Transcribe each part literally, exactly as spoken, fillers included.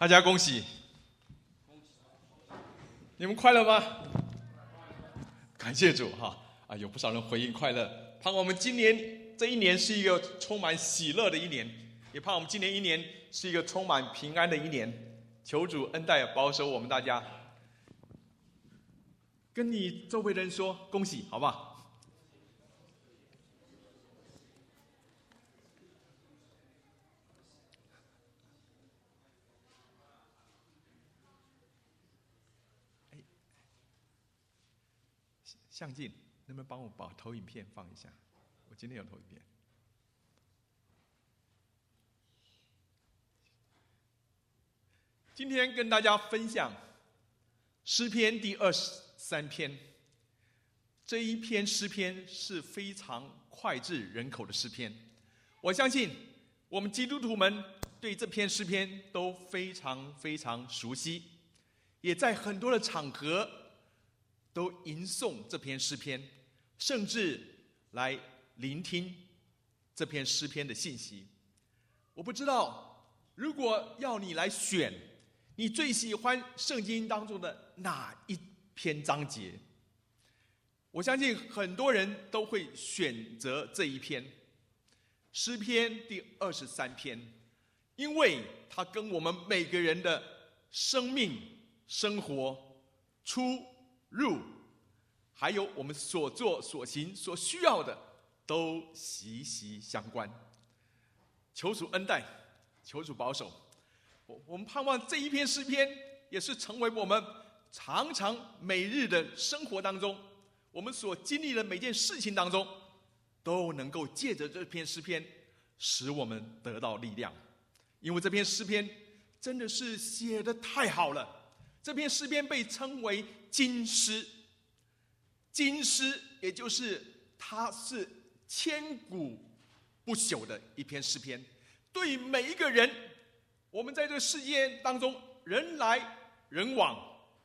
大家恭喜！你们快乐吗？感谢主哈！啊，有不少人回应快乐，盼我们今年这一年是一个充满喜乐的一年，也盼我们今年一年是一个充满平安的一年。求主恩待保守我们大家。跟你周围的人说恭喜，好不好？相镜，能不能帮我把投影片放一下？我今天有投影片。今天跟大家分享诗篇第二十三篇。这一篇诗篇是非常脍炙人口的诗篇。我相信我们基督徒们对这篇诗篇都非常非常熟悉，也在很多的场合都吟诵这篇诗篇，甚至来聆听这篇诗篇的信息。我不知道，如果要你来选，你最喜欢圣经当中的哪一篇章节？我相信很多人都会选择这一篇诗篇第二十三篇，因为它跟我们每个人的生命、生活、出入，还有我们所做所行所需要的，都息息相关。求主恩待，求主保守。我我们盼望这一篇诗篇也是成为我们常常每日的生活当中，我们所经历的每件事情当中，都能够借着这篇诗篇使我们得到力量。因为这篇诗篇真的是写得太好了。这篇诗篇被称为金诗，金诗也就是它是千古不朽的一篇诗篇。对于每一个人，我们在这个世界当中人来人往，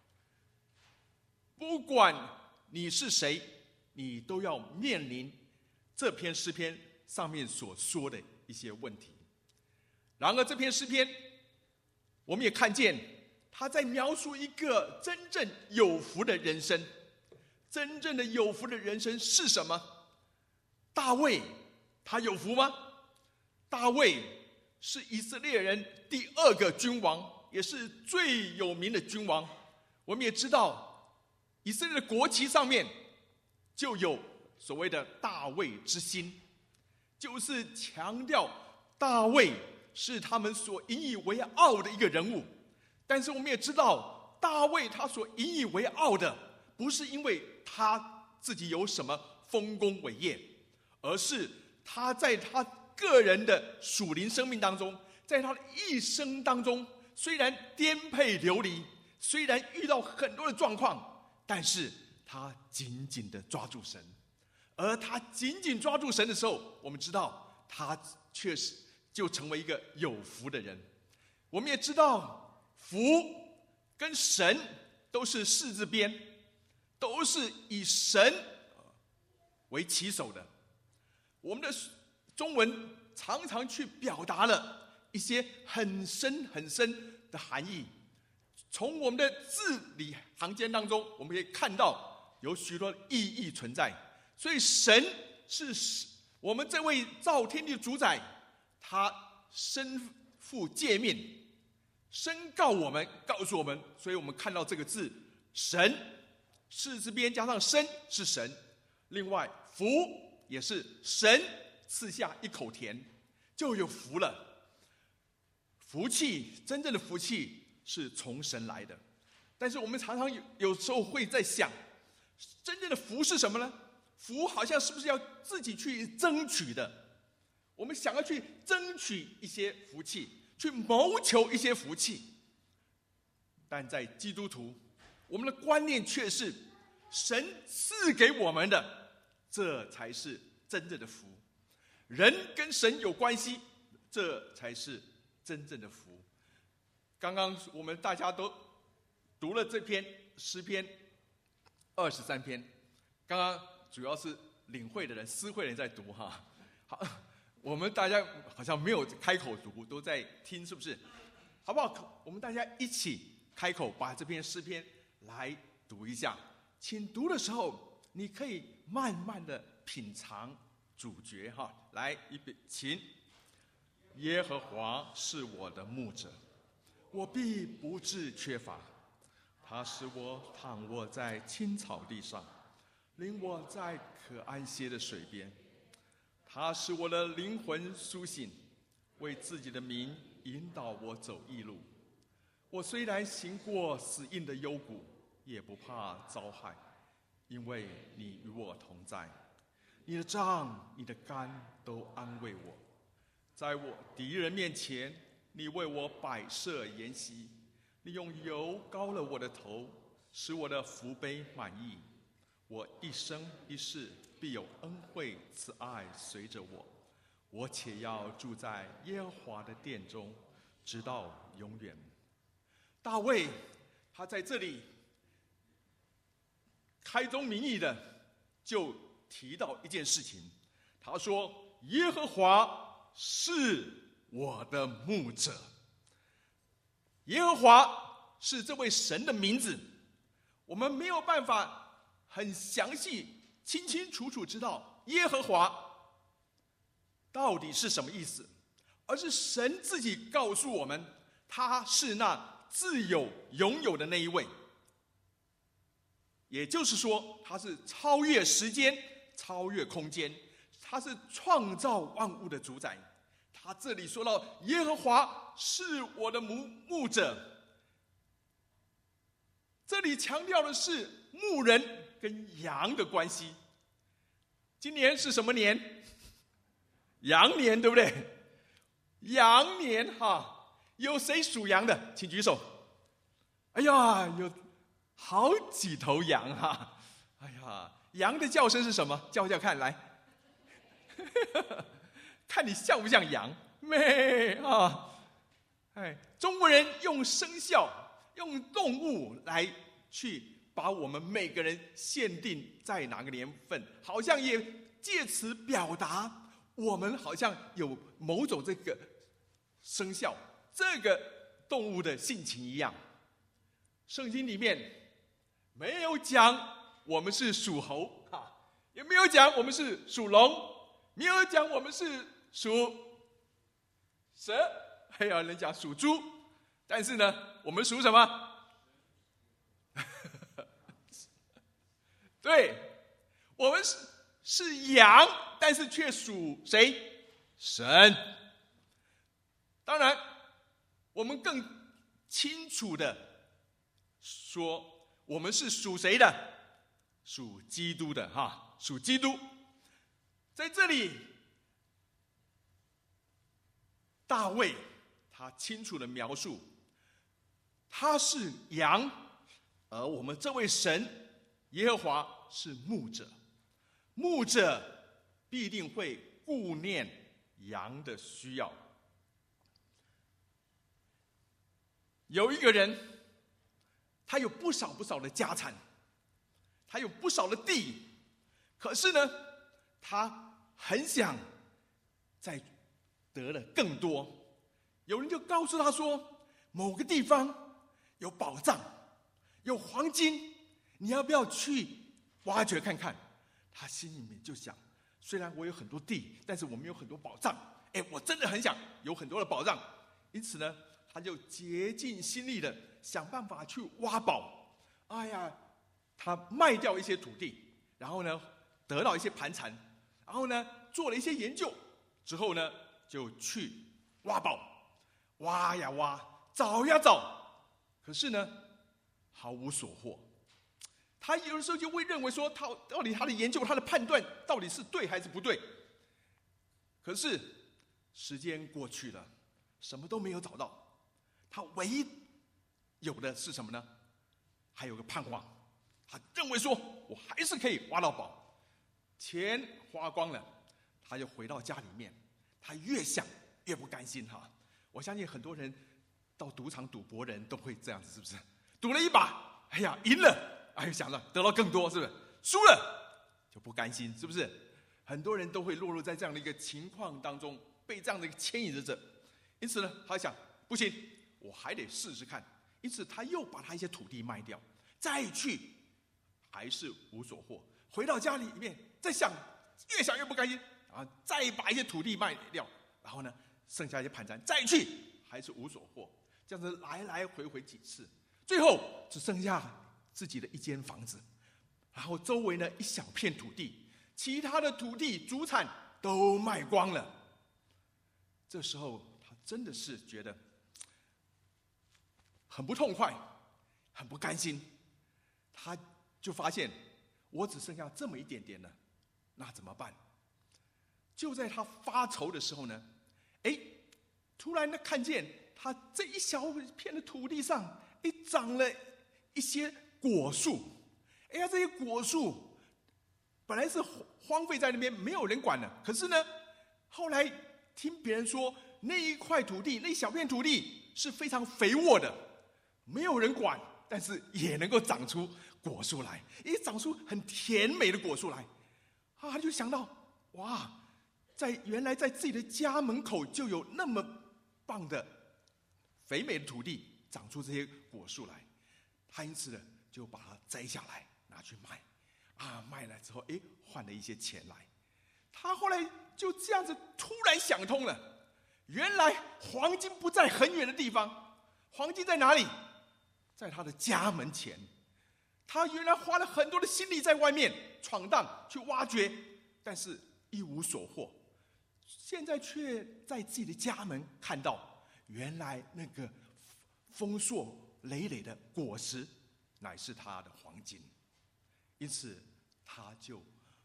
不管你是谁，你都要面临这篇诗篇上面所说的一些问题。然而这篇诗篇我们也看见他在描述一个真正有福的人生。真正的有福的人生是什么？大卫他有福吗？大卫是以色列人第二个君王，也是最有名的君王。我们也知道以色列的国旗上面就有所谓的大卫之星，就是强调大卫是他们所引以为傲的一个人物。但是我们也知道，大卫他所引以为傲的，不是因为他自己有什么丰功伟业，而是他在他个人的属灵生命当中，在他的一生当中，虽然颠沛流离，虽然遇到很多的状况，但是他紧紧地抓住神。而他紧紧抓住神的时候，我们知道他确实就成为一个有福的人。我们也知道福跟神都是士字边，都是以神为起手的。我们的中文常常去表达了一些很深很深的含义。从我们的字里行间当中，我们可以看到有许多意义存在。所以神是我们这位造天地的主宰，他身负诫命，宣告我们，告诉我们。所以我们看到这个字神，士字边加上生是神，另外福也是神赐下一口田，就有福了。福气，真正的福气是从神来的。但是我们常常 有, 有时候会在想，真正的福是什么呢？福好像是不是要自己去争取的？我们想要去争取一些福气，去谋求一些福气。但在基督徒，我们的观念却是神赐给我们的，这才是真正的福。人跟神有关系，这才是真正的福。刚刚我们大家都读了这篇诗篇二十三篇，刚刚主要是领会的人、思会的人在读哈。好，我们大家好像没有开口读，都在听，是不是？ 好不好？我们大家一起开口把这篇诗篇来读一下。请读的时候，你可以慢慢的品尝主角哈。来，预备，请。耶和华是我的牧者，我必不致缺乏。他使我躺卧在青草地上，领我在可安歇的水边。他使我的灵魂苏醒，为自己的名引导我走义路。我虽然行过死荫的幽谷，也不怕遭害，因为你与我同在。你的杖、你的竿都安慰我。在我敌人面前，你为我摆设筵席。你用油膏了我的头，使我的福杯满溢。我一生一世必有恩惠慈爱随着我，我且要住在耶和华的殿中，直到永远。大卫他在这里开宗明义的就提到一件事情，他说：耶和华是我的牧者。耶和华是这位神的名字，我们没有办法很详细、清清楚楚知道耶和华到底是什么意思，而是神自己告诉我们，他是那自有永有的那一位。也就是说，他是超越时间、超越空间，他是创造万物的主宰。他这里说到耶和华是我的牧牧者，这里强调的是牧人跟羊的关系。今年是什么年？羊年，对不对？羊年哈，有谁属羊的？请举手。哎呀，有好几头羊哈！哎呀，羊的叫声是什么？叫叫看，来。看你像不像羊？咩啊！哎，中国人用生肖、用动物来去把我们每个人限定在哪个年份，好像也借此表达我们好像有某种这个生肖、这个动物的性情一样。圣经里面没有讲我们是属猴啊，也没有讲我们是属龙，没有讲我们是属蛇，还有人讲属猪，但是呢，我们属什么？对，我们是是羊，但是却属谁？神。当然，我们更清楚的说，我们是属谁的？属基督的哈，属基督。在这里，大卫他清楚的描述，他是羊，而我们这位神耶和华是牧者，牧者必定会顾念羊的需要。有一个人，他有不少不少的家产，他有不少的地，可是呢，他很想再得了更多。有人就告诉他说，某个地方有宝藏，有黄金，你要不要去挖掘看看？他心里面就想，虽然我有很多地，但是我们有很多宝藏，哎，我真的很想有很多的宝藏。因此呢，他就竭尽心力的想办法去挖宝。哎呀，他卖掉一些土地，然后呢得到一些盘缠，然后呢做了一些研究之后呢，就去挖宝，挖呀挖，找呀找，可是呢毫无所获。他有的时候就会认为说，他到底他的研究、他的判断到底是对还是不对？可是时间过去了，什么都没有找到。他唯一有的是什么呢？还有个盼望，他认为说，我还是可以挖到宝。钱花光了，他就回到家里面，他越想越不甘心哈。我相信很多人到赌场赌博人都会这样子，是不是？赌了一把，哎呀，赢了。哎，想到得到更多，是不是？输了就不甘心，是不是？很多人都会落入在这样的一个情况当中，被这样的一个牵引着。因此呢，他想，不行， 我还得试试看。因此他又把他一些土地卖掉，再去还是无所获。回到家里面再想，越想越不开心，然后再把一些土地卖掉，然后呢剩下一些盘缠，再去还是无所获。这样子来来回回几次，最后只剩下自己的一间房子，然后周围呢一小片土地，其他的土地主产都卖光了。这时候他真的是觉得很不痛快，很不甘心。他就发现我只剩下这么一点点了，那怎么办？就在他发愁的时候呢，哎，突然呢看见他这一小片的土地上，哎，长了一些果树。哎呀，这些果树本来是荒废在那边，没有人管了。可是呢，后来听别人说，那一块土地，那一小片土地是非常肥沃的，没有人管，但是也能够长出果树来，也长出很甜美的果树来。啊，他就想到，哇，在原来在自己的家门口就有那么棒的肥美的土地，长出这些果树来。他因此呢，就把它摘下来拿去卖，啊，卖了之后，哎，换了一些钱来。他后来就这样子突然想通了，原来黄金不在很远的地方，黄金在哪里？在他的家门前。他原来花了很多的心力在外面闯荡去挖掘，但是一无所获。现在却在自己的家门看到，原来那个丰硕累累的果实乃是他的黄金。因此他就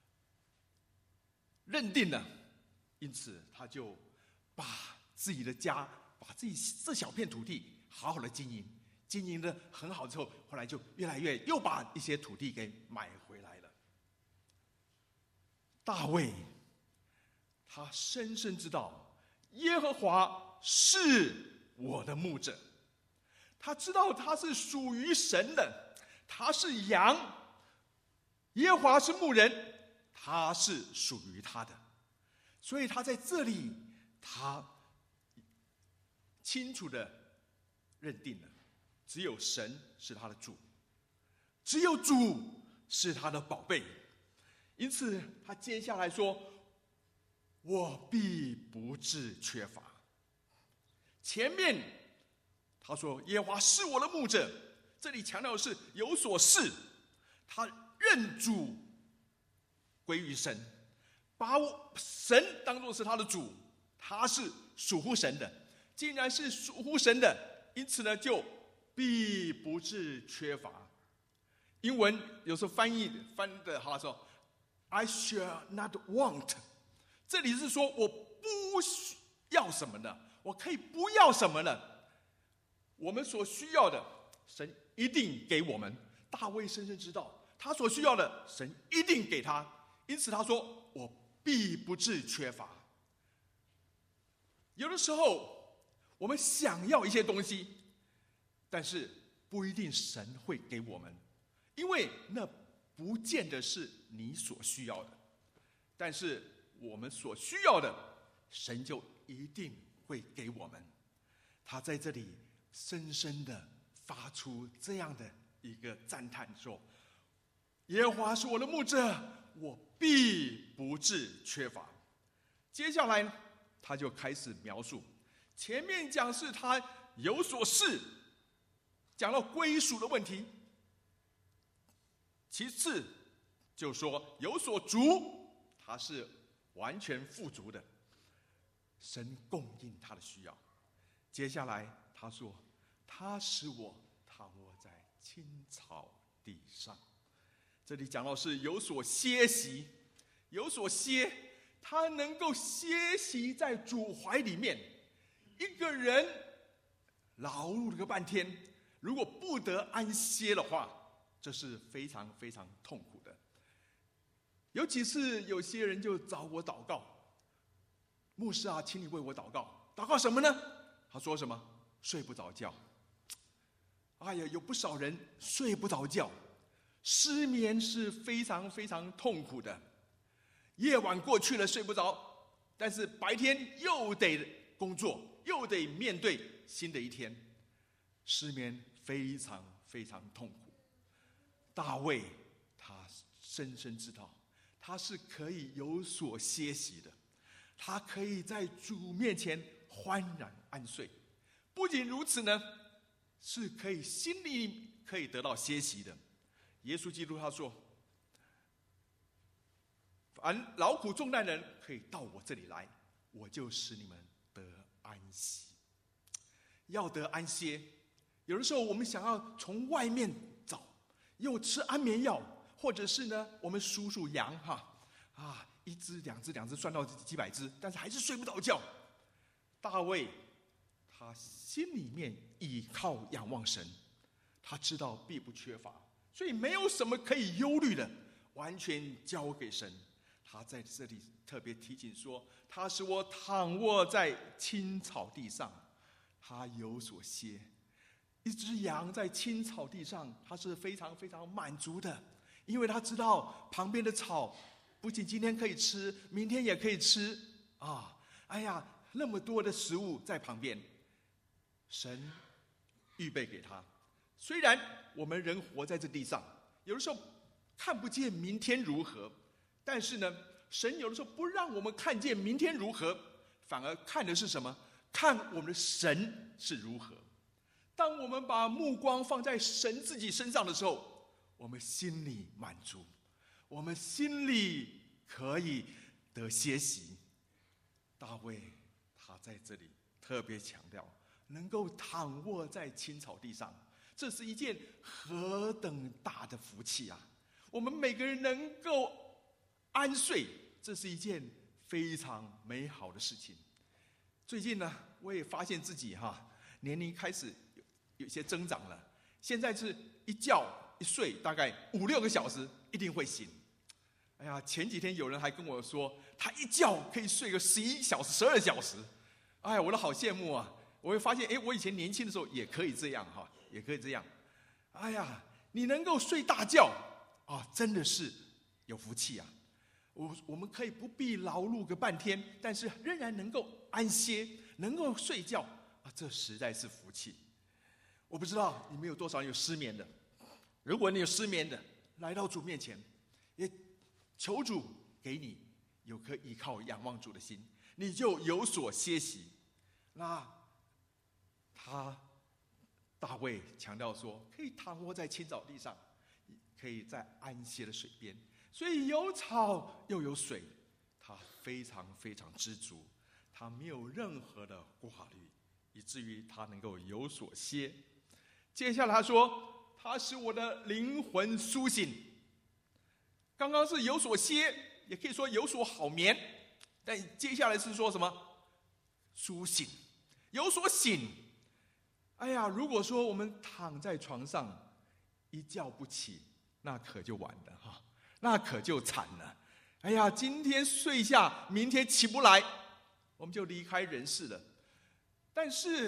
认定了，因此他就把自己的家，把自己这小片土地好好的经营，经营的很好之后，后来就越来越又把一些土地给买回来了。大卫他深深知道耶和华是我的牧者，他知道他是属于神的，他是羊，耶和华是牧人，他是属于他的。所以他在这里，他清楚的认定了，只有神是他的主，只有主是他的宝贝。因此他接下来说，我必不致缺乏。前面他说耶和华是我的牧者，这里强调的是有所事，他认主归于神，把神当作是他的主，他是属乎神的。既然是属乎神的，因此呢就必不致缺乏。英文有时候翻译翻的好说 I shall not want， 这里是说我不要什么呢？我可以不要什么呢？我们所需要的，神一定给我们。大卫深深知道，他所需要的，神一定给他。因此他说，我必不致缺乏。有的时候，我们想要一些东西，但是不一定神会给我们，因为那不见得是你所需要的。但是我们所需要的，神就一定会给我们。他在这里深深的发出这样的一个赞叹说，耶和华是我的牧者，我必不致缺乏。接下来他就开始描述，前面讲是他有所事，讲到归属的问题，其次就说有所足，他是完全富足的，神供应他的需要。接下来他说，他使我躺卧在青草地上。这里讲到是有所歇息，有所歇，他能够歇息在主怀里面。一个人劳碌了个半天，如果不得安歇的话，这是非常非常痛苦的。有几次有些人就找我祷告，牧师啊，请你为我祷告。祷告什么呢？他说什么？睡不着觉。哎呀，有不少人睡不着觉，失眠是非常非常痛苦的。夜晚过去了睡不着，但是白天又得工作，又得面对新的一天。 失眠非常非常痛苦。大卫他深深知道，他是可以有所歇息的，他可以在主面前欢然安睡。不仅如此呢，是可以心里可以得到歇息的。耶稣基督他说，凡劳苦重担的人可以到我这里来，我就使你们得安息。要得安歇，有的时候我们想要从外面找，又吃安眠药，或者是呢我们数数羊哈啊，一只两只两只算到几百只，但是还是睡不着觉。大卫他心里面倚靠仰望神，他知道必不缺乏，所以没有什么可以忧虑的，完全交给神。他在这里特别提醒说，他使我躺卧在青草地上，他有所歇。一只羊在青草地上，他是非常非常满足的，因为他知道旁边的草不仅今天可以吃，明天也可以吃啊！哎呀，那么多的食物在旁边，神预备给他。虽然我们人活在这地上，有的时候看不见明天如何，但是呢，神有的时候不让我们看见明天如何，反而看的是什么？看我们的神是如何。当我们把目光放在神自己身上的时候，我们心里满足，我们心里可以得歇息。大卫他在这里特别强调，能够躺卧在青草地上，这是一件何等大的福气啊！我们每个人能够安睡，这是一件非常美好的事情。最近呢，我也发现自己哈年龄开始有有些增长了，现在是一觉一睡大概五六个小时一定会醒。哎呀，前几天有人还跟我说，他一觉可以睡个十一小时、十二小时。哎呀，我都好羡慕啊！我会发现，哎，我以前年轻的时候也可以这样哈，也可以这样。哎呀，你能够睡大觉啊，真的是有福气啊！我我们可以不必劳碌个半天，但是仍然能够安歇，能够睡觉啊，这实在是福气。我不知道你们有多少人有失眠的，如果你有失眠的，来到主面前，也求主给你有颗依靠仰望主的心，你就有所歇息。那他大卫强调说，可以躺卧在青草地上，可以在安歇的水边，所以有草又有水，他非常非常知足，他没有任何的挂虑，以至于他能够有所歇。接下来他说，他使我的灵魂苏醒。刚刚是有所歇，也可以说有所好眠，但接下来是说什么？苏醒，有所醒。哎呀，如果说我们躺在床上一觉不起，那可就完了哈，那可就惨了。哎呀，今天睡下，明天起不来，我们就离开人世了。但是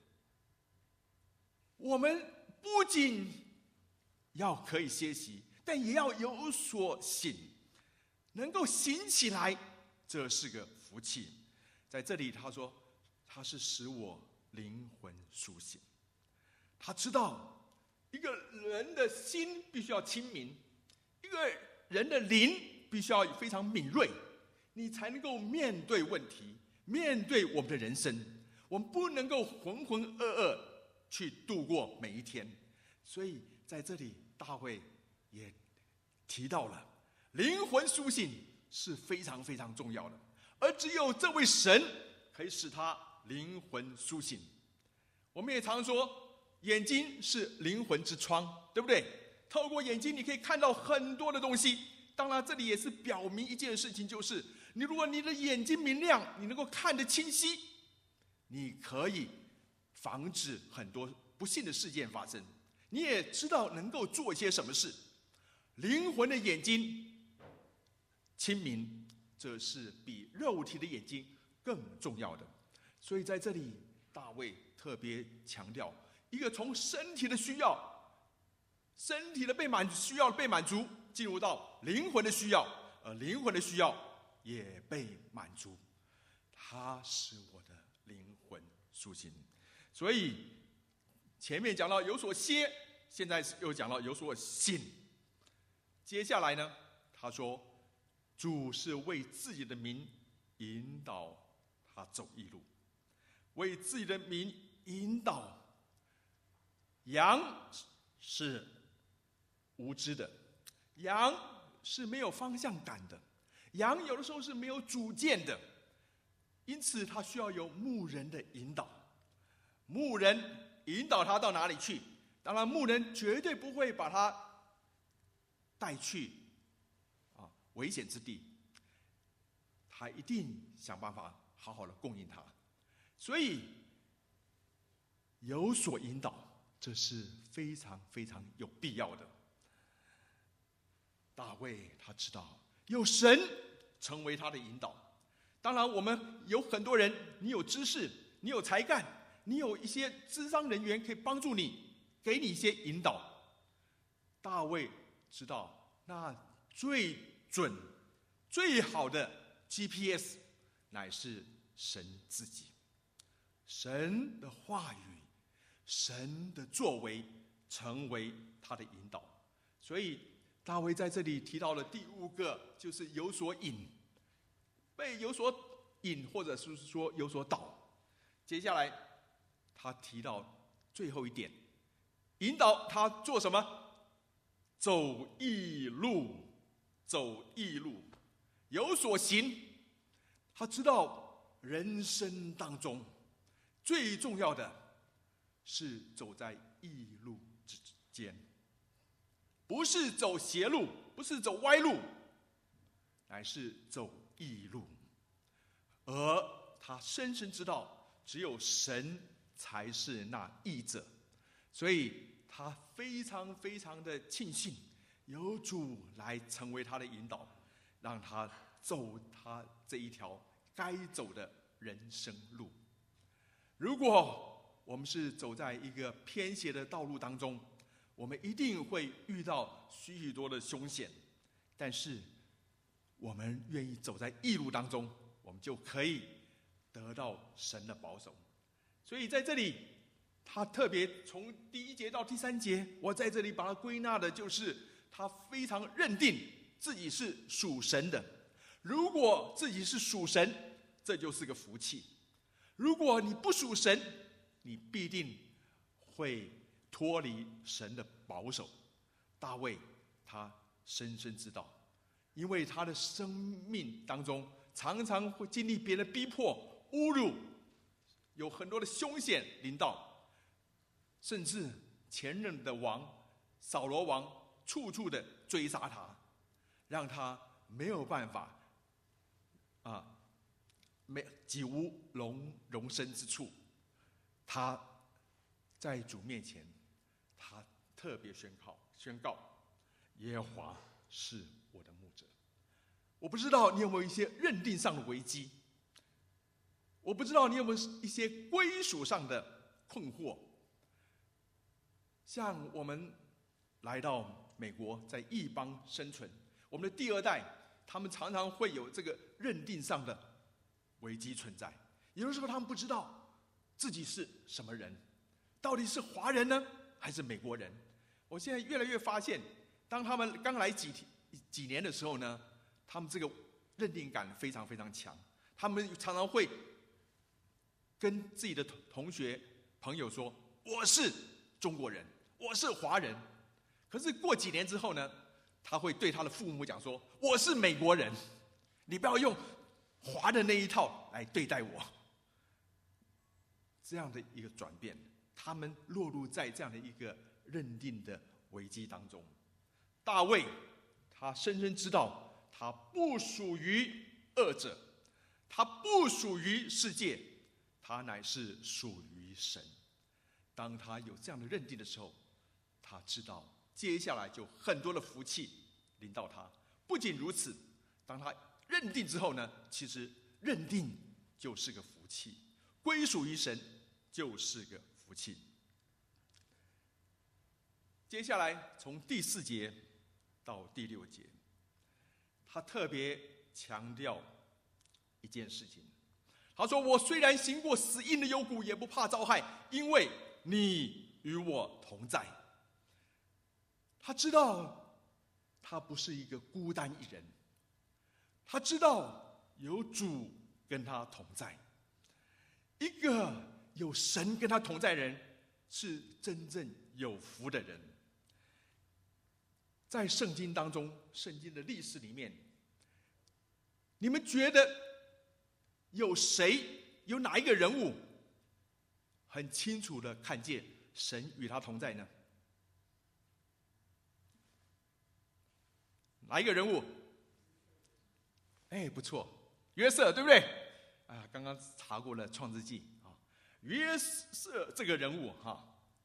我们不仅要可以歇息，但也要有所醒，能够醒起来，这是个福气。在这里他说，他是使我灵魂苏醒。他知道一个人的心必须要清明，一个人的灵必须要非常敏锐，你才能够面对问题，面对我们的人生。我们不能够浑浑噩噩去度过每一天。所以在这里大卫也提到了灵魂苏醒是非常非常重要的，而只有这位神可以使他灵魂苏醒。我们也常说眼睛是灵魂之窗，对不对？透过眼睛你可以看到很多的东西。当然这里也是表明一件事情，就是你如果你的眼睛明亮，你能够看得清晰，你可以防止很多不幸的事件发生，你也知道能够做一些什么事。灵魂的眼睛清明，这是比肉体的眼睛更重要的。所以在这里大卫特别强调，一个从身体的需要，身体的被满需要被满足，进入到灵魂的需要，而灵魂的需要也被满足。他使我的灵魂苏醒。所以前面讲到有所歇，现在又讲到有所醒。接下来呢，他说主是为自己的名引导他走义路，为自己的名引导。羊是无知的，羊是没有方向感的，羊有的时候是没有主见的，因此他需要有牧人的引导。牧人引导他到哪里去？当然牧人绝对不会把他带去啊危险之地，他一定想办法好好的供应他。所以有所引导，这是非常非常有必要的。大卫他知道有神成为他的引导。当然我们有很多人，你有知识，你有才干，你有一些咨商人员可以帮助你，给你一些引导。大卫知道那最准最好的 G P S 乃是神自己，神的话语，神的作为成为他的引导。所以大卫在这里提到了第五个，就是有所引，被有所引，或者是说有所导。接下来他提到最后一点，引导他做什么？走义路，走义路，有所行。他知道人生当中最重要的是走在义路之间，不是走邪路，不是走歪路，乃是走义路。而他深深知道只有神才是那义者，所以他非常非常的庆幸有主来成为他的引导，让他走他这一条该走的人生路。如果我们是走在一个偏斜的道路当中，我们一定会遇到许许多的凶险，但是我们愿意走在义路当中，我们就可以得到神的保守。所以在这里他特别从第一节到第三节，我在这里把它归纳的就是他非常认定自己是属神的。如果自己是属神，这就是个福气。如果你不属神，你必定会脱离神的保守。大卫他深深知道，因为他的生命当中常常会经历别人逼迫、侮辱，有很多的凶险临到，甚至前任的王扫罗王处处的追杀他，让他没有办法啊，没几无容容身之处。他在主面前，他特别宣告宣告耶和华是我的牧者。我不知道你有没有一些认定上的危机，我不知道你有没有一些归属上的困惑。像我们来到美国，在异邦生存，我们的第二代他们常常会有这个认定上的危机存在。有的时候他们不知道自己是什么人，到底是华人呢还是美国人。我现在越来越发现，当他们刚来几几年的时候呢，他们这个认定感非常非常强，他们常常会跟自己的同学朋友说我是中国人，我是华人。可是过几年之后呢，他会对他的父母讲说我是美国人，你不要用华的那一套来对待我。这样的一个转变，他们落入在这样的一个认定的危机当中。大卫他深深知道他不属于恶者，他不属于世界，他乃是属于神。当他有这样的认定的时候，他知道接下来就很多的福气临到他。不仅如此，当他认定之后呢，其实认定就是个福气，归属于神就是个福气。接下来从第四节到第六节，他特别强调一件事情。他说：“我虽然行过死荫的幽谷，也不怕遭害，因为你与我同在。他知道他不是一个孤单一人，他知道有主跟他同在。一个有神跟他同在的人，是真正有福的人。在圣经当中，圣经的历史里面，你们觉得有谁，有哪一个人物很清楚的看见神与他同在呢？哪一个人物？哎，不错，约瑟，对不对？啊，刚刚查过了《创世纪》啊，约瑟这个人物哈，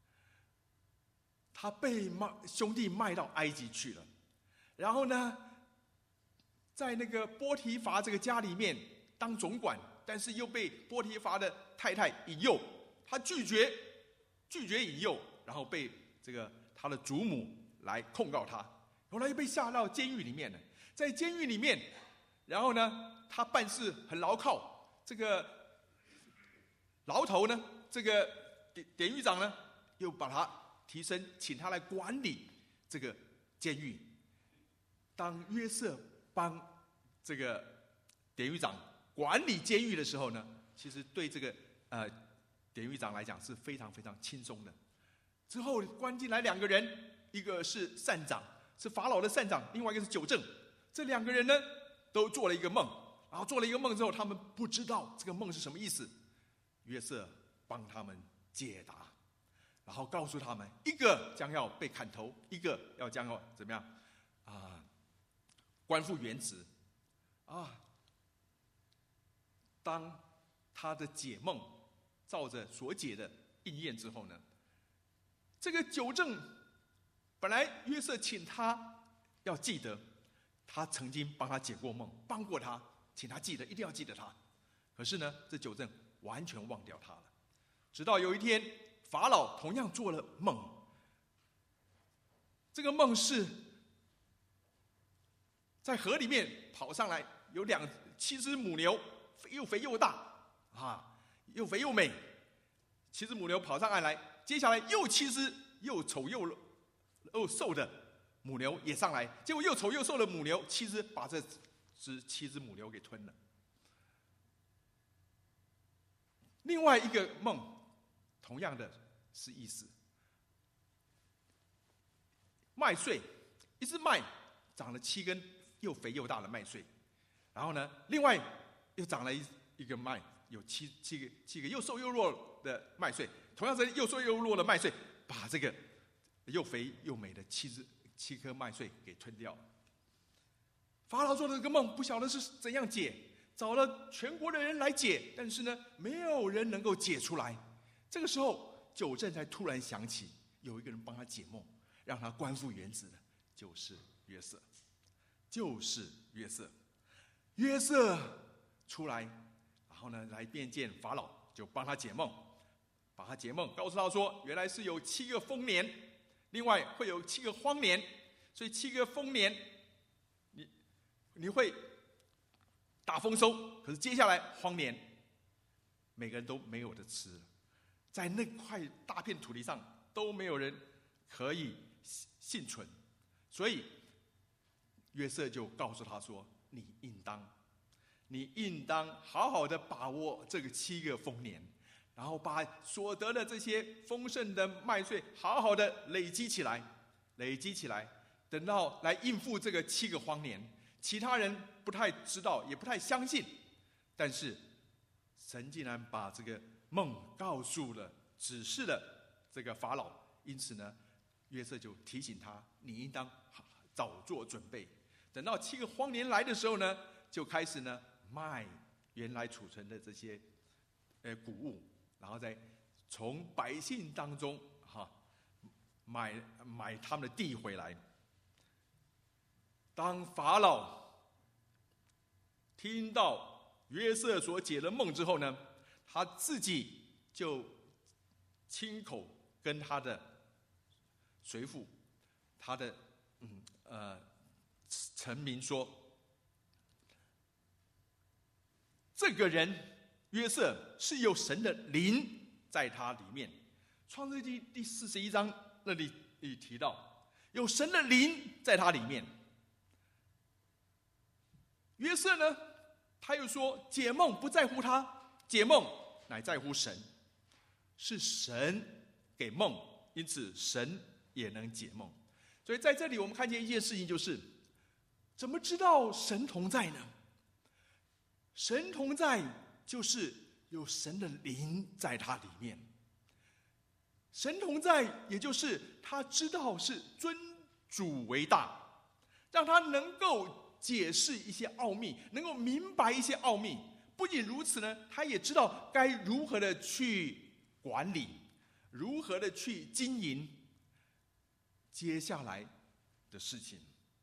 他被卖兄弟卖到埃及去了，然后呢，在那个波提乏这个家里面当总管，但是又被波提乏的太太引诱，他拒绝拒绝引诱，然后被这个他的祖母来控告他，后来又被下到监狱里面了。在监狱里面，然后呢，他办事很牢靠。这个牢头呢，这个典典狱长呢，又把他提升，请他来管理这个监狱。当约瑟帮这个典狱长管理监狱的时候呢，其实对这个呃典狱长来讲是非常非常轻松的。之后关进来两个人，一个是善长，是法老的善长，另外一个是酒政。这两个人呢，都做了一个梦。然后做了一个梦之后，他们不知道这个梦是什么意思。约瑟帮他们解答，然后告诉他们，一个将要被砍头，一个要将要怎么样啊？官复原职啊！当他的解梦照着所解的应验之后呢，这个酒政本来约瑟请他要记得，他曾经帮他解过梦，帮过他。请他记得，一定要记得他。可是呢，这酒政完全忘掉他了。直到有一天，法老同样做了梦。这个梦是在河里面跑上来，有两七只母牛，又肥又大啊，又肥又美。七只母牛跑上岸来，接下来又七只又丑又又瘦的母牛也上来，结果又丑又瘦的母牛七只把这只七只母牛给吞了。另外一个梦，同样的是意思。麦穗，一只麦长了七根又肥又大的麦穗，然后呢，另外又长了一一个麦，有七七个七个又瘦又弱的麦穗，同样是又瘦又弱的麦穗，把这个又肥又美的七只七颗麦穗给吞掉了。法老做的这个梦，不晓得是怎样解，找了全国的人来解，但是呢，没有人能够解出来。这个时候，酒政才突然想起，有一个人帮他解梦，让他官复原职的，就是约瑟，就是约瑟。约瑟出来，然后呢，来面见法老，就帮他解梦，把他解梦，告诉他说，原来是有七个丰年，另外会有七个荒年，所以七个丰年。你会大丰收，可是接下来荒年，每个人都没有的吃了，在那块大片土地上都没有人可以幸存，所以约瑟就告诉他说：“你应当，你应当好好的把握这个七个丰年，然后把所得的这些丰盛的麦穗好好的累积起来，累积起来，等到来应付这个七个荒年。”其他人不太知道，也不太相信，但是神竟然把这个梦告诉了、指示了这个法老。因此呢，约瑟就提醒他：你应当早做准备。等到七个荒年来的时候呢，就开始呢卖原来储存的这些呃谷物，然后再从百姓当中哈买买他们的地回来。当法老听到约瑟所解的梦之后呢，他自己就亲口跟他的随父、他的嗯呃臣民说：这个人约瑟是有神的灵在他里面， 创世纪第四十一章那里里提到，有神的灵在他里面。约瑟呢，他又说解梦不在乎他，解梦乃在乎神，是神给梦，因此神也能解梦。所以在这里我们看见一件事情，就是怎么知道神同在呢？神同在就是有神的灵在他里面。神同在也就是他知道是尊主为大，让他能够解释一些奥秘，能够明白一些奥秘。不仅如此呢，他也知道该如何的去管理，如何的去经营接下来的事情。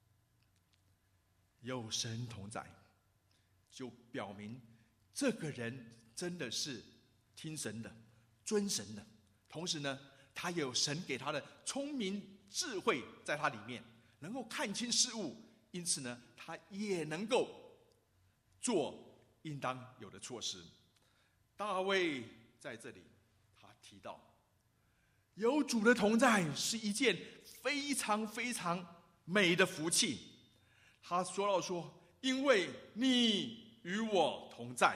有神同在，就表明这个人真的是听神的、尊神的。同时呢，他也有神给他的聪明智慧在他里面，能够看清事物，因此呢，他也能够做应当有的措施。大卫在这里他提到，有主的同在是一件非常非常美的福气。他说到说，因为你与我同在。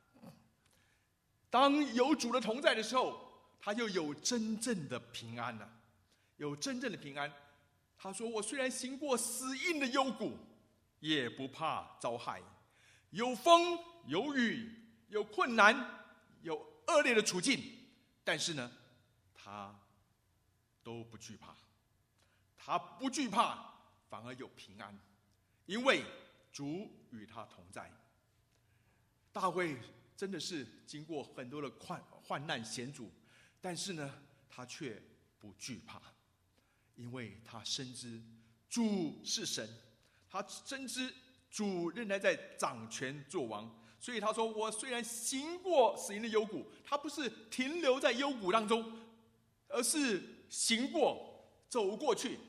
当有主的同在的时候，他就有真正的平安了，有真正的平安。他说，我虽然行过死荫的幽谷，也不怕遭害。有风有雨，有困难，有恶劣的处境，但是呢，他都不惧怕。他不惧怕，反而有平安，因为主与他同在。大卫真的是经过很多的患患难险阻，但是呢，他却不惧怕，因为他深知主是神，他深知主仍然在掌权作王。所以他说，我虽然行过死荫的幽谷，他不是停留在幽谷当中，而是行过走过去。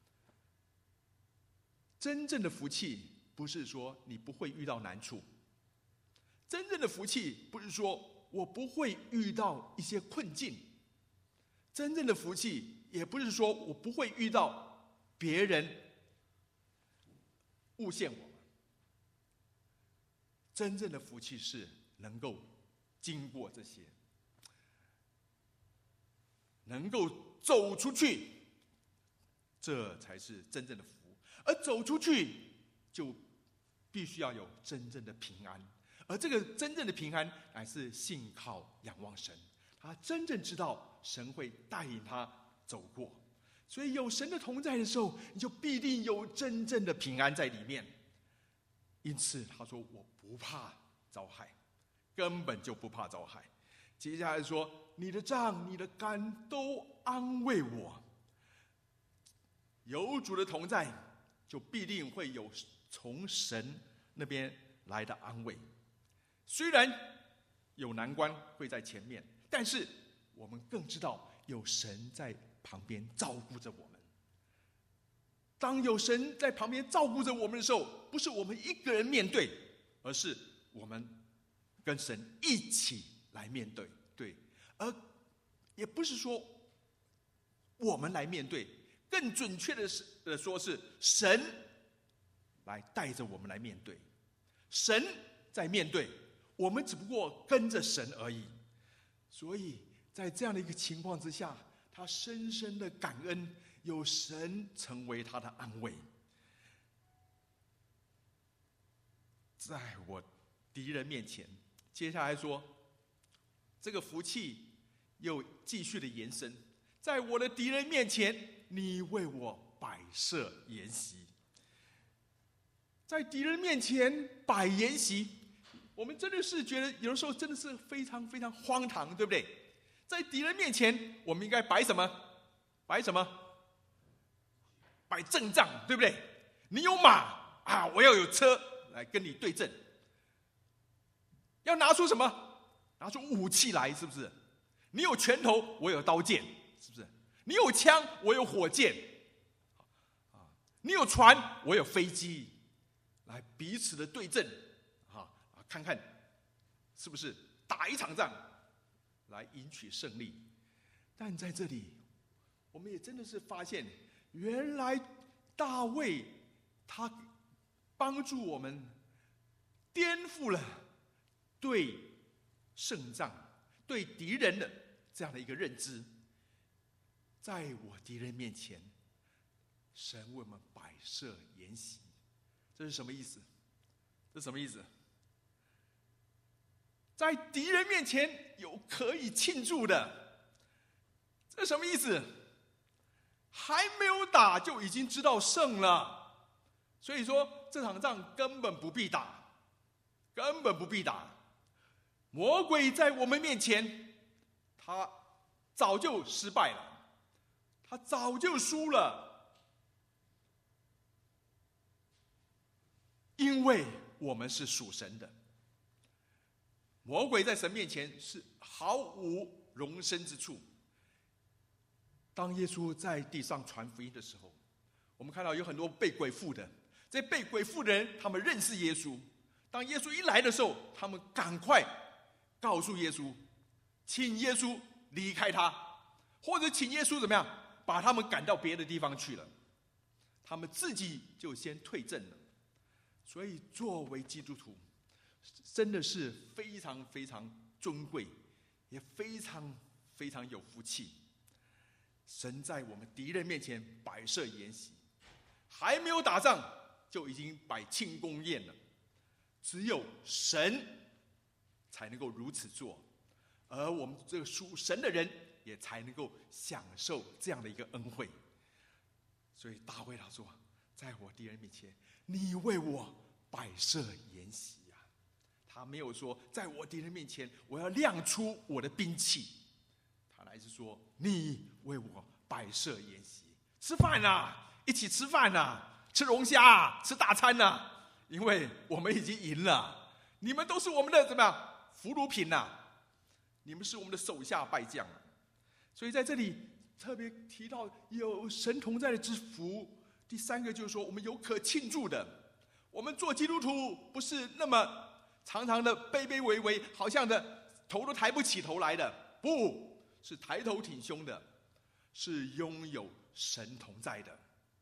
真正的福气不是说你不会遇到难处，真正的福气不是说我不会遇到一些困境，真正的福气也不是说我不会遇到别人诬陷我们。真正的福气是能够经过这些，能够走出去，这才是真正的福。而走出去就必须要有真正的平安，而这个真正的平安乃是信靠仰望神，他真正知道神会带领他走过。所以有神的同在的时候，你就必定有真正的平安在里面。因此他说，我不怕遭害，根本就不怕遭害。接下来说，你的杖你的竿都安慰我。有主的同在，就必定会有从神那边来的安慰。虽然有难关会在前面，但是我们更知道有神在旁边照顾着我们。当有神在旁边照顾着我们的时候，不是我们一个人面对，而是我们跟神一起来面对。对，而也不是说我们来面对，更准确的是的说是神来带着我们来面对。神在面对，我们只不过跟着神而已。所以在这样的一个情况之下，他深深的感恩有神成为他的安慰。在我敌人面前，接下来说，这个福气又继续的延伸，在我的敌人面前，你为我摆设筵席。在敌人面前摆筵席，我们真的是觉得有的时候真的是非常非常荒唐，对不对？在敌人面前，我们应该摆什么？摆什么？摆阵仗，对不对？你有马啊，我要有车来跟你对阵。要拿出什么？拿出武器来，是不是？你有拳头，我有刀剑，是不是？你有枪，我有火箭。你有船，我有飞机，来彼此的对阵，啊，看看是不是打一场仗来赢取胜利。 但在这里，我们也真的是发现，原来大卫他帮助我们颠覆了对胜仗、对敌人的这样的一个认知。在我敌人面前，神为我们摆设筵席，这是什么意思？这是什么意思？在敌人面前有可以庆祝的，这是什么意思？还没有打就已经知道胜了，所以说这场仗根本不必打，根本不必打。魔鬼在我们面前，他早就失败了，他早就输了，因为我们是属神的。魔鬼在神面前是毫无容身之处。当耶稣在地上传福音的时候，我们看到有很多被鬼附的，这些被鬼附的人，他们认识耶稣。当耶稣一来的时候，他们赶快告诉耶稣，请耶稣离开他，或者请耶稣怎么样，把他们赶到别的地方去了。他们自己就先退阵了。所以作为基督徒，真的是非常非常尊贵，也非常非常有福气。神在我们敌人面前摆设筵席，还没有打仗就已经摆庆功宴了。只有神才能够如此做，而我们这个属神的人也才能够享受这样的一个恩惠。所以大卫他说，在我敌人面前，你为我摆设筵席啊。他没有说在我敌人面前我要亮出我的兵器，他乃是说你为我摆设筵席，吃饭啊，一起吃饭啊，吃龙虾啊，吃大餐啊，因为我们已经赢了，你们都是我们的怎么样俘虏品啊，你们是我们的手下败将啊。所以在这里特别提到有神同在的之福。第三个就是说，我们有可庆祝的。我们做基督徒不是那么常常的卑卑微微，好像的头都抬不起头来的，不是抬头挺胸的，是拥有神同在的。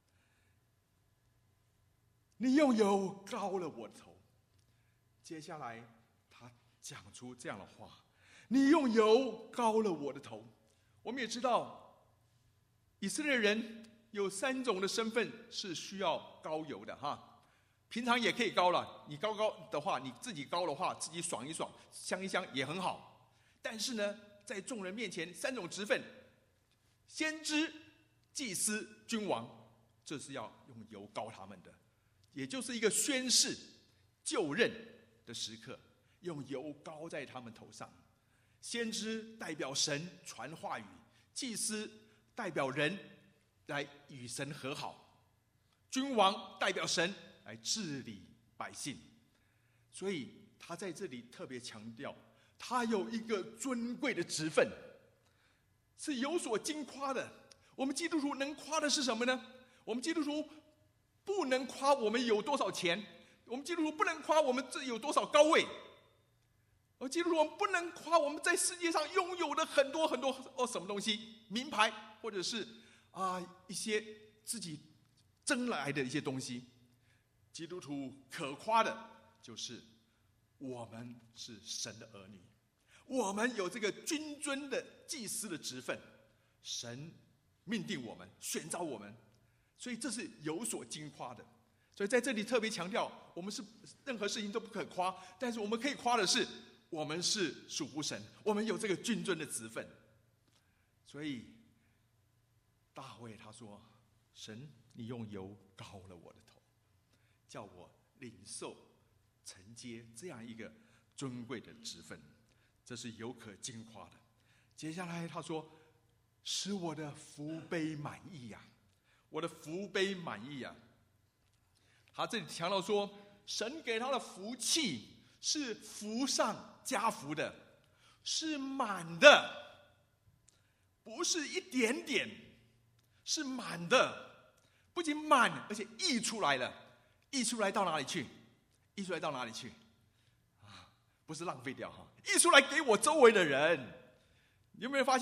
你用油膏了我的头。接下来他讲出这样的话，你用油膏了我的头。我们也知道以色列人有三种的身份是需要膏油的哈，平常也可以膏了，你膏膏的话，你自己膏的话，自己爽一爽，香一香也很好。但是呢，在众人面前，三种职分，先知、祭司、君王，这是要用油膏他们的，也就是一个宣誓就任的时刻，用油膏在他们头上。先知代表神传话语，祭司代表人来与神和好，君王代表神来治理百姓。所以他在这里特别强调，他有一个尊贵的职分，是有所矜夸的。我们基督徒能夸的是什么呢？我们基督徒不能夸我们有多少钱，我们基督徒不能夸我们这有多少高位，而基督徒我们不能夸我们在世界上拥有的很多很多哦什么东西，名牌或者是啊一些自己争来的一些东西。基督徒可夸的就是我们是神的儿女，我们有这个君尊的祭司的职分，神命定我们，选召我们，所以这是有所矜夸的。所以在这里特别强调，我们是任何事情都不可夸，但是我们可以夸的是我们是属乎神，我们有这个君尊的职分。所以大卫他说，神你用油膏了我的头，叫我领受承接这样一个尊贵的职分，这是有可矜夸的。接下来他说，使我的福杯满溢呀、啊，我的福杯满溢呀、啊。他这里强调说，神给他的福气是福上加福的，是满的，不是一点点，是满的。不仅满，而且溢出来了。溢出来到哪里去？溢出来到哪里去？啊，不是浪费掉哈，溢出来给我周围的人。你有没有发现，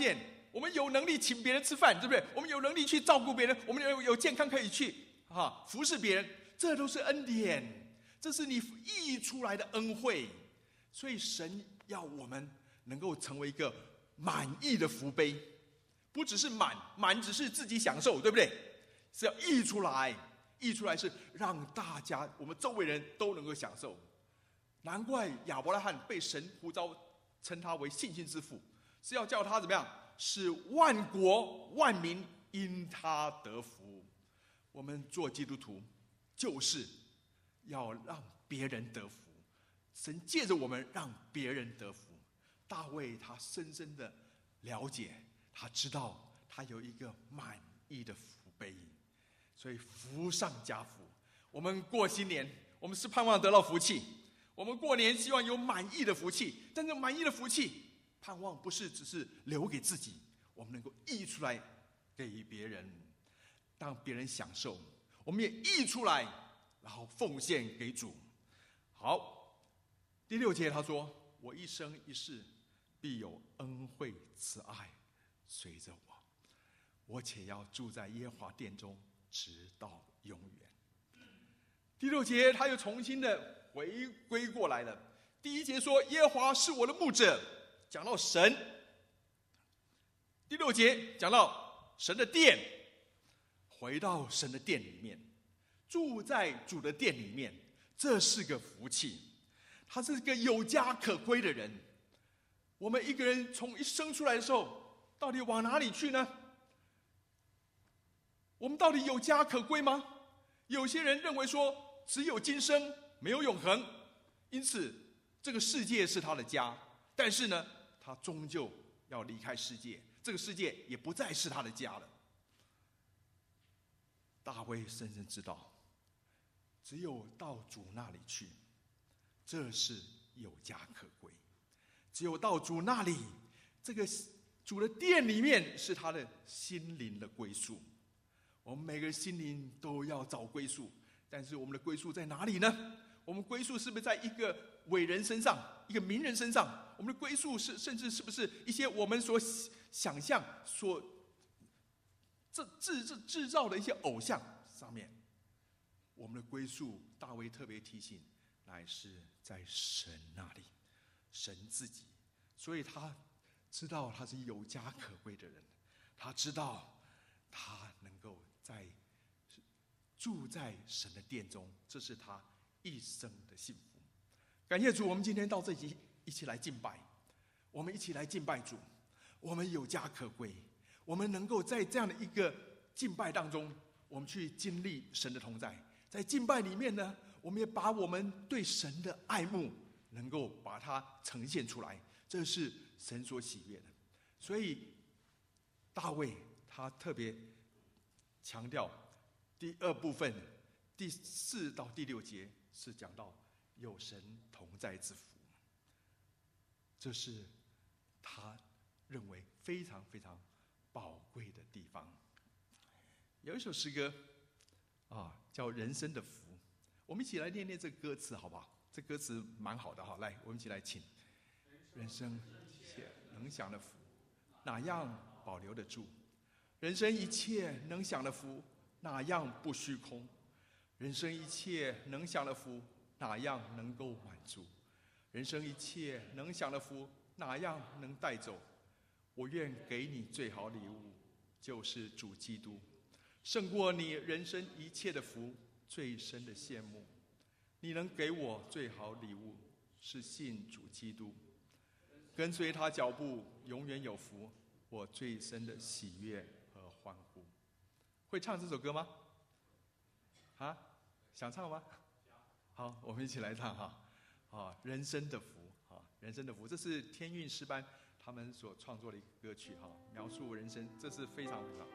我们有能力请别人吃饭，对不对？我们有能力去照顾别人，我们有有健康可以去啊服侍别人，这都是恩典，这是你溢出来的恩惠。所以神要我们能够成为一个满意的福杯，不只是满，满只是自己享受，对不对？是要溢出来，溢出来是让大家我们周围人都能够享受。难怪亚伯拉罕被神呼召称他为信心之父，是要叫他怎么样？使万国万民因他得福。我们做基督徒就是要让别人得福，神借着我们让别人得福。大卫他深深的了解，他知道他有一个满意的福杯，所以福上加福。我们过新年，我们是盼望得到福气，我们过年希望有满意的福气，但是满意的福气盼望不是只是留给自己，我们能够溢出来给别人，让别人享受，我们也溢出来，然后奉献给主。好，第六节他说：我一生一世必有恩惠慈爱随着我，我且要住在耶和华殿中直到永远。第六节他又重新的回归过来了。第一节说耶和华是我的牧者，讲到神。第六节讲到神的殿，回到神的殿里面，住在主的殿里面，这是个福气。他是个有家可归的人。我们一个人从一生出来的时候，到底往哪里去呢？我们到底有家可归吗？有些人认为说只有今生没有永恒，因此这个世界是他的家，但是呢他终究要离开世界，这个世界也不再是他的家了。大卫深深知道，只有到主那里去，这是有家可归。只有到主那里，这个主的殿里面是他的心灵的归宿。我们每个人心灵都要找归宿，但是我们的归宿在哪里呢？我们归宿是不是在一个伟人身上，一个名人身上？我们的归宿是甚至是不是一些我们所想象、所制制制造的一些偶像上面？我们的归宿，大卫特别提醒，乃是在神那里，神自己。所以他知道他是有家可归的人，他知道他能够在住在神的殿中，这是他一生的幸福。感谢主，我们今天到这里一起来敬拜，我们一起来敬拜主。我们有家可归，我们能够在这样的一个敬拜当中，我们去经历神的同在。在敬拜里面呢，我们也把我们对神的爱慕能够把它呈现出来，这是神所喜悦的。所以大卫他特别强调第二部分第四到第六节是讲到有神同在之福，这是他认为非常非常宝贵的地方。有一首诗歌啊，叫《人生的福》，我们一起来念念这个歌词好不好？这歌词蛮好的哈，来，我们一起来请。人生一切能享的福，哪样保留得住？人生一切能享的福，哪样不虚空？人生一切能享的福，哪样能够满足？人生一切能享的福，哪样能带走？我愿给你最好礼物，就是主基督，胜过你人生一切的福，最深的羡慕。你能给我最好礼物，是信主基督，跟随他脚步，永远有福，我最深的喜悦和欢呼。会唱这首歌吗？啊，想唱吗？好，我们一起来唱哈。啊，人生的福啊，人生的福，这是天韵诗班他们所创作的一个歌曲哈，描述人生，这是非常非常。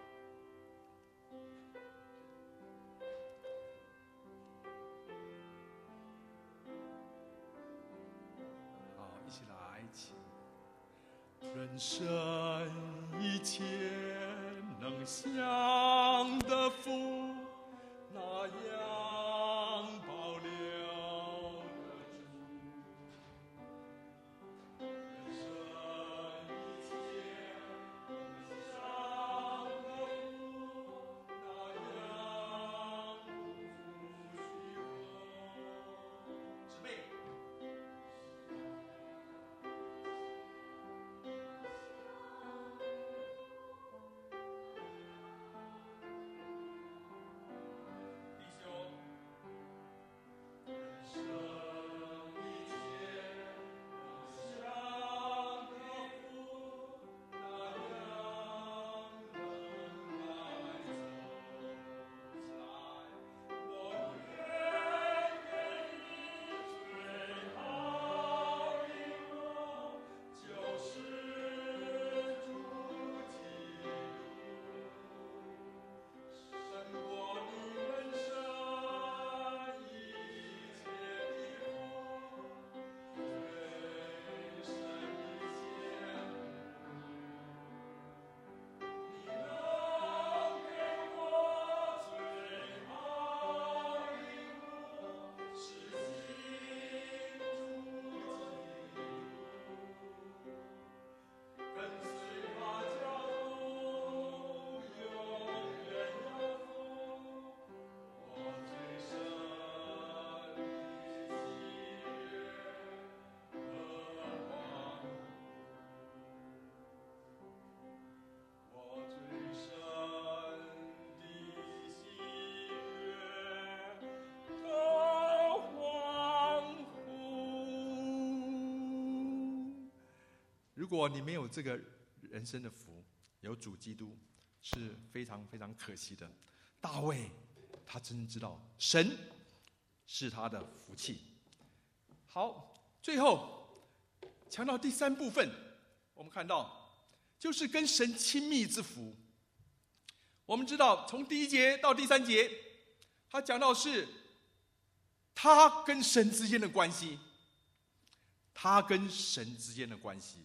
好，一起来，请。人生一切能享的福，哪样保留得住？人生一切能如果你没有这个人生的福，有主基督，是非常非常可惜的。大卫他真知道神是他的福气。好，最后强调第三部分，我们看到就是跟神亲密之福。我们知道从第一节到第三节，他讲到是他跟神之间的关系，他跟神之间的关系。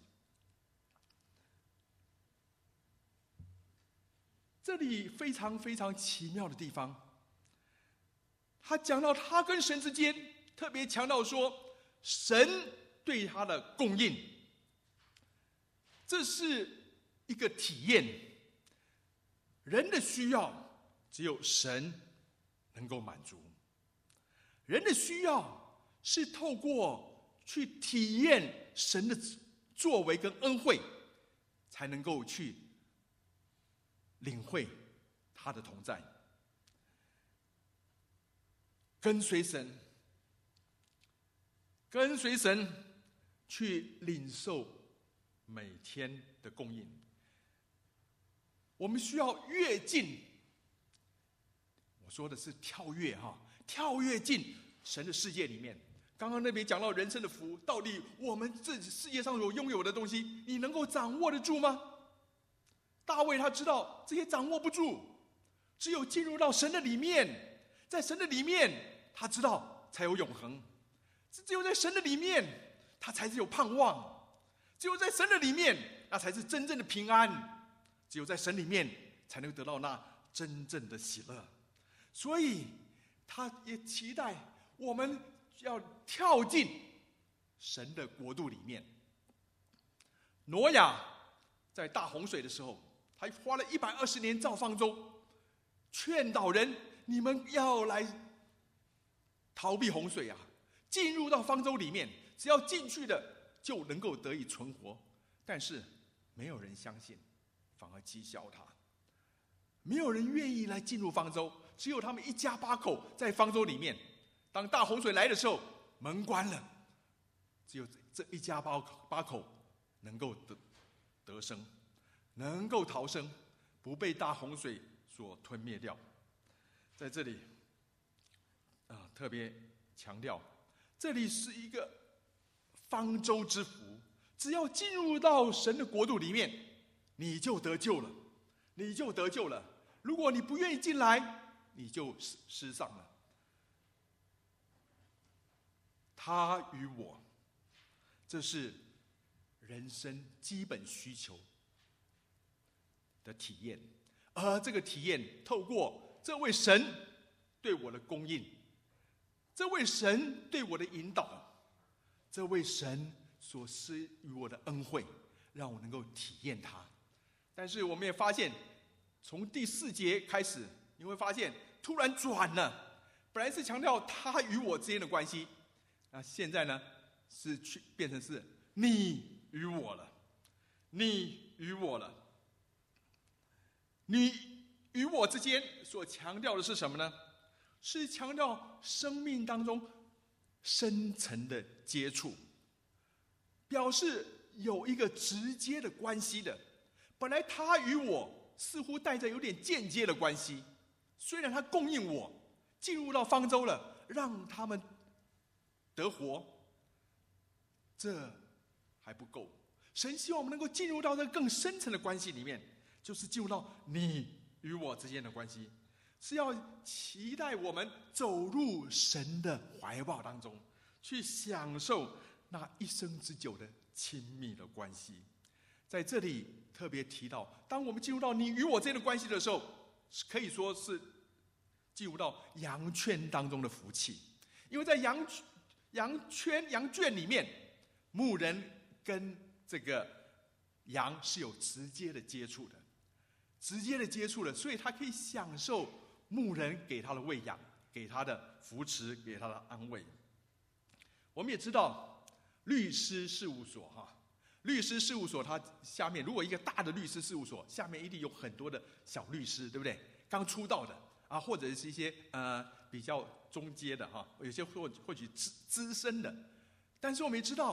这里非常非常奇妙的地方，他讲到他跟神之间，特别强调说神对他的供应，这是一个体验。人的需要只有神能够满足，人的需要是透过去体验神的作为跟恩惠，才能够去领会他的同在。跟随神，跟随神去领受每天的供应。我们需要越近，我说的是跳跃哈，跳跃进神的世界里面。刚刚那边讲到人生的福，到底我们这世界上所拥有的东西，你能够掌握得住吗？大卫他知道这些掌握不住，只有进入到神的里面，在神的里面，他知道才有永恒。只有在神的里面，他才是有盼望。只有在神的里面，那才是真正的平安。只有在神里面，才能得到那真正的喜乐。所以，他也期待我们要跳进神的国度里面。挪亚在大洪水的时候，他花了一百二十年造方舟，劝导人：你们要来逃避洪水啊！进入到方舟里面，只要进去的就能够得以存活。但是没有人相信，反而讥笑他。没有人愿意来进入方舟，只有他们一家八口在方舟里面。当大洪水来的时候，门关了，只有这一家八口八口能够得得生，能够逃生，不被大洪水所吞灭掉。在这里啊，特别强调，这里是一个方舟之福，只要进入到神的国度里面，你就得救了，你就得救了。如果你不愿意进来，你就失丧了。他与我，这是人生基本需求的体验，而这个体验透过这位神对我的供应，这位神对我的引导，这位神所施予我的恩惠，让我能够体验它。但是我们也发现，从第四节开始，你会发现突然转了，本来是强调他与我之间的关系，那现在呢是去变成是你与我了，你与我了。你与我之间所强调的是什么呢？是强调生命当中深层的接触，表示有一个直接的关系的。本来他与我似乎带着有点间接的关系，虽然他供应我进入到方舟了，让他们得活，这还不够。神希望我们能够进入到这个更深层的关系里面，就是进入到你与我之间的关系，是要期待我们走入神的怀抱当中，去享受那一生之久的亲密的关系。在这里特别提到，当我们进入到你与我之间的关系的时候，可以说是进入到羊圈当中的福气。因为在羊羊圈羊圈里面，牧人跟这个羊是有直接的接触的，直接的接触了，所以他可以享受牧人给他的喂养，给他的扶持，给他的安慰。我们也知道律师事务所哈，律师事务所它下面如果一个大的律师事务所，下面一定有很多的小律师，对不对？刚出道的啊，或者是一些呃比较中阶的哈，有些或或许资资深的。但是我们也知道，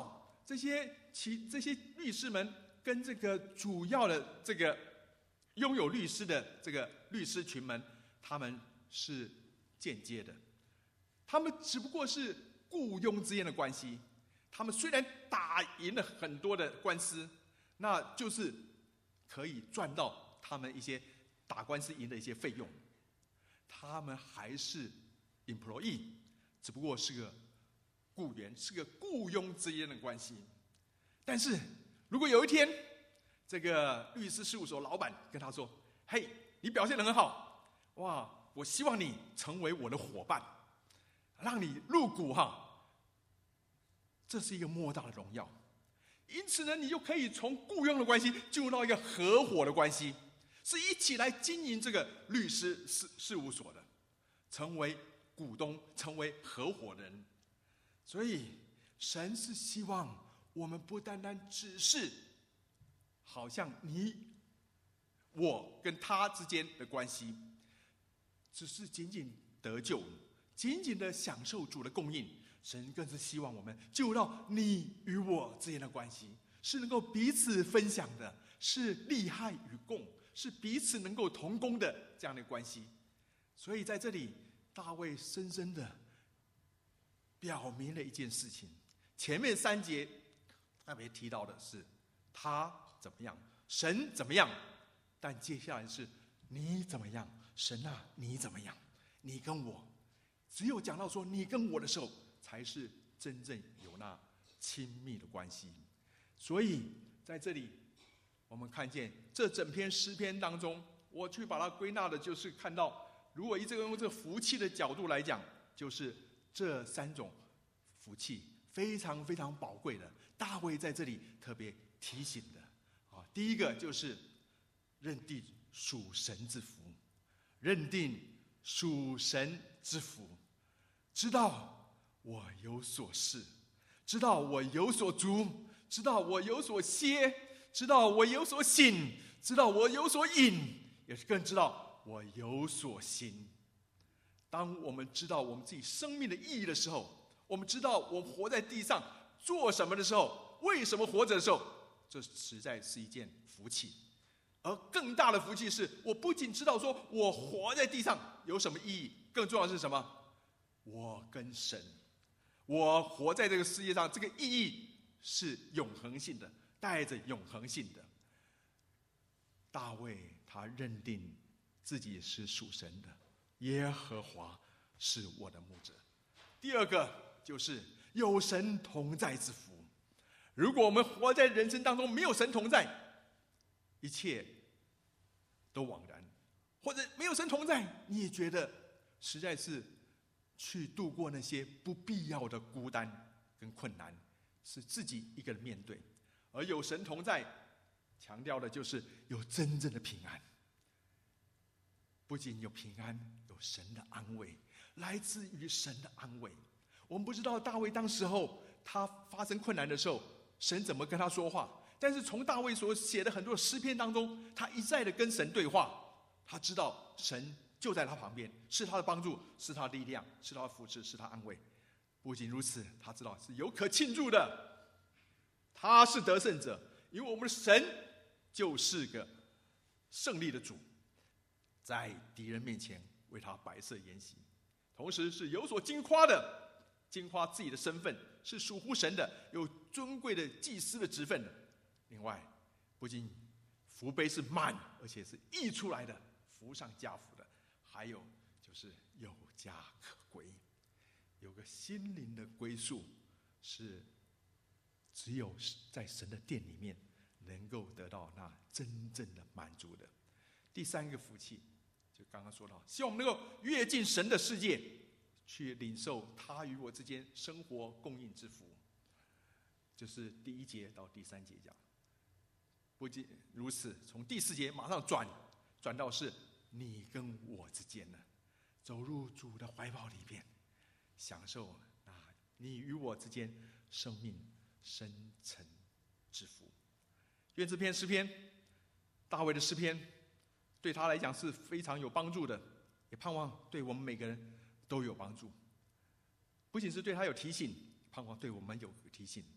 这些其这些律师们跟这个主要的这个拥有律师的这个律师群们，他们是间接的，他们只不过是雇佣之间的关系。他们虽然打赢了很多的官司，那就是可以赚到他们一些打官司赢的一些费用，他们还是 employee， 只不过是个雇员，是个雇佣之间的关系。但是如果有一天，这个律师事务所老板跟他说：“嘿，你表现得很好，哇，我希望你成为我的伙伴，让你入股哈。”这是一个莫大的荣耀。因此呢，你就可以从雇佣的关系进入到一个合伙的关系，是一起来经营这个律师事事务所的，成为股东，成为合伙人。所以神是希望我们不单单只是好像你我跟他之间的关系，只是仅仅得救，仅仅的享受主的供应。神更是希望我们进入到你与我之间的关系，是能够彼此分享的，是利害与共，是彼此能够同工的这样的关系。所以在这里，大卫深深的表明了一件事情。前面三节特别提到的是他怎么样，神怎么样，但接下来是你怎么样，神啊，你怎么样，你跟我。只有讲到说你跟我的时候，才是真正有那亲密的关系。所以在这里我们看见这整篇诗篇当中，我去把它归纳的就是看到，如果以这个用这个福气的角度来讲，就是这三种福气非常非常宝贵的，大卫在这里特别提醒的啊。第一个就是认定属神之福，认定属神之福，知道我有所事，知道我有所足，知道我有所歇，知道我有所醒，知道我有所隐，也是更知道我有所行。当我们知道我们自己生命的意义的时候，我们知道我们活在地上做什么的时候，为什么活着的时候，这实在是一件福气。而更大的福气是，我不仅知道说我活在地上有什么意义，更重要的是什么？我跟神，我活在这个世界上，这个意义是永恒性的，带着永恒性的。大卫他认定自己是属神的，耶和华是我的牧者。第二个就是有神同在之福。如果我们活在人生当中没有神同在，一切都枉然，或者没有神同在，你也觉得实在是去度过那些不必要的孤单跟困难，是自己一个人面对。而有神同在强调的就是有真正的平安，不仅有平安，有神的安慰，来自于神的安慰。我们不知道大卫当时候他发生困难的时候，神怎么跟他说话，但是从大卫所写的很多诗篇当中，他一再的跟神对话，他知道神就在他旁边，是他的帮助，是他的力量，是他的扶持，是他安慰。不仅如此，他知道是有可庆祝的，他是得胜者，因为我们的神就是个胜利的主，在敌人面前为他摆设筵席，同时是有所矜夸的，矜夸自己的身份是属乎神的，有尊贵的祭司的职分的。另外，不仅福杯是满，而且是溢出来的，福上加福的。还有就是有家可归，有个心灵的归宿，是只有在神的殿里面能够得到那真正的满足的。第三个福气，就刚刚说到，希望我们能够跃进神的世界，去领受他与我之间生活供应之福。就是第一节到第三节讲。不仅如此，从第四节马上转转到是你跟我之间呢，走入主的怀抱里边，享受啊你与我之间生命深沉之福。愿这篇诗篇，大卫的诗篇，对他来讲是非常有帮助的，也盼望对我们每个人都有帮助。不仅是对他有提醒，盼望对我们有提醒。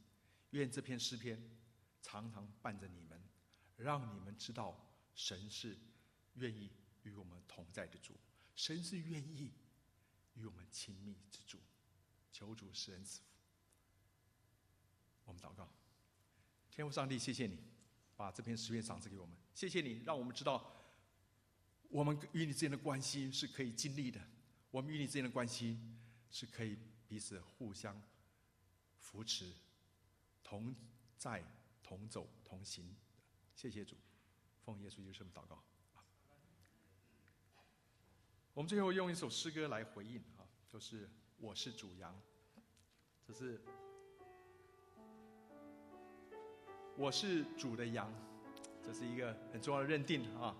愿这篇诗篇常常伴着你们，让你们知道神是愿意与我们同在的主，神是愿意与我们亲密之主。求主施恩赐福。我们祷告。天父上帝，谢谢你把这篇诗篇赏赐给我们，谢谢你让我们知道我们与你之间的关系是可以经历的，我们与你之间的关系是可以彼此互相扶持，同在同走同行。谢谢主，奉耶稣基督圣名祷告。我们最后用一首诗歌来回应啊，就是我是主羊。这是我是主的羊，这是一个很重要的认定啊。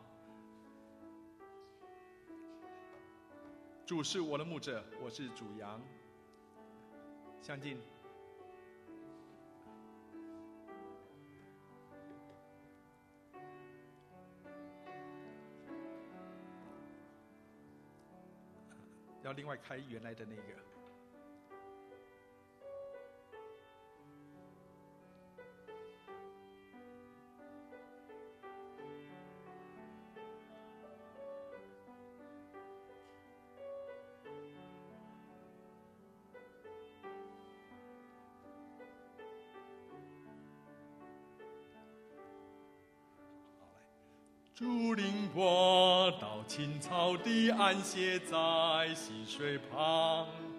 主是我的牧者，我是主羊。相近。要另外开原来的那个。竹林坡道青草地，安歇在溪水旁。